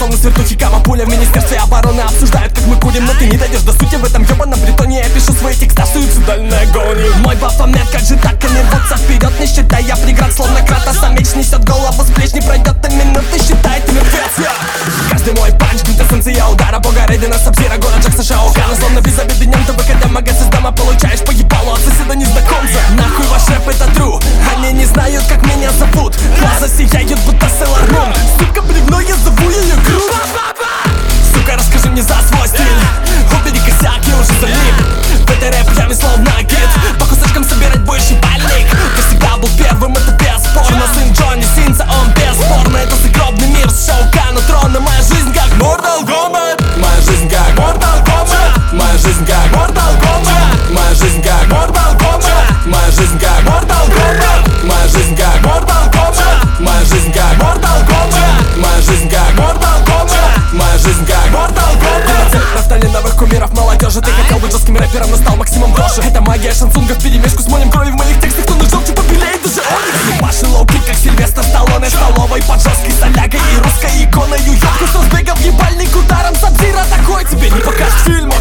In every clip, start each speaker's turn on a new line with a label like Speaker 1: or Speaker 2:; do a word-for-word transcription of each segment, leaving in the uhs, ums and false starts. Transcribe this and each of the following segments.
Speaker 1: словно с вертухи кама пуля. В министерстве обороны обсуждают, как мы курим. Но ты не дойдешь до сути в этом ёбаном притоне. Я пишу свои текста, суицидальная агония. Мой бафомет, как же так и не рвутся вперед, не считая преград, словно крата. Сам меч несет голову с плеч, не пройдет и минуты, считай, ты мертвец. Каждый мой панч, квинтэссенция удара бога Рейдена, Сабзира, город Джекса, Шаокана. Словно без обиды днем ты выходя магаз из дома получаешь по ебалу от соседа незнакомца. Нахуй ваш рэп, это тру, они не знают, как меня зовут. Глаза сияют, будто Sailor Moon. Сука, бревно, я зову ее грудь. Сука, расскажи мне за свой стиль. Убери косяк, я уже залип. В этой рэп-яме словно гид. По кусочкам собирать будешь ебальник. Ты всегда был первым, это бесспорно. Сын Джонни Синса, он бесспорно. Это загробный мир с Шаукана трона. Моя жизнь как Mortal Kombat. Моя жизнь как Mortal Kombat. Моя жизнь как Mortal Kombat. Моя жизнь как Mortal Kombat. Моя жизнь как Mortal Kombat. Моя жизнь как Mortal Kombat. Моя жизнь как Mortal Kombat. Моя жизнь как Mortal Kombat. Моя жизнь как Mortal Kombat. На столе новых кумиров молодежи. Ты хотел быть жестким рэпером, но стал Максимом Гоши. Это магия шансунга вперемешку с молем крови в моих текстах. Кто нажал, типа белеет даже он. Ебаши лоу-кик, как Сильвестр Сталлоне. Столовой под жесткой солягой и русской иконой. Уёбку, что сбегал в ебальник ударом Сабзира. Такой тебе не покажет в фильмах.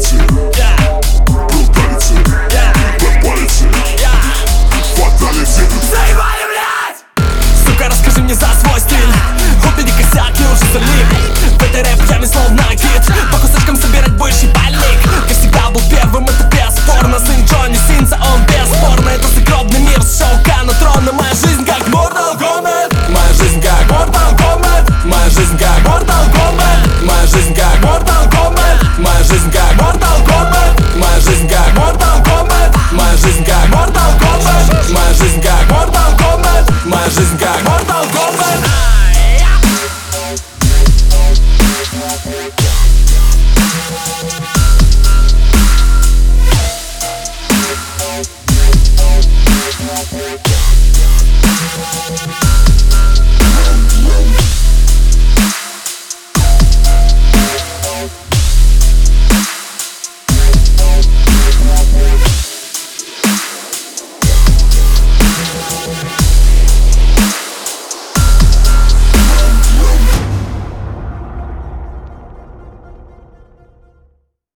Speaker 1: Сука, расскажи мне за свой стиль. Убери косяк, я уже залип. В этой рэп-яме словно гид. По кусочкам собирать будешь ебальник. Ты всегда был первым, это бесспорно. Сын Джонни Синса, он бесспорно. Это загробный мир с Шаукана трона. Моя жизнь как Mortal Kombat. Моя жизнь как Mortal Kombat. Моя жизнь как Mortal Kombat. Моя жизнь как Mortal Kombat. Моя жизнь как Mortal Kombat. Моя жизнь как Mortal Kombat. Моя жизнь как Mortal Kombat. Моя жизнь как Mortal Kombat. Моя жизнь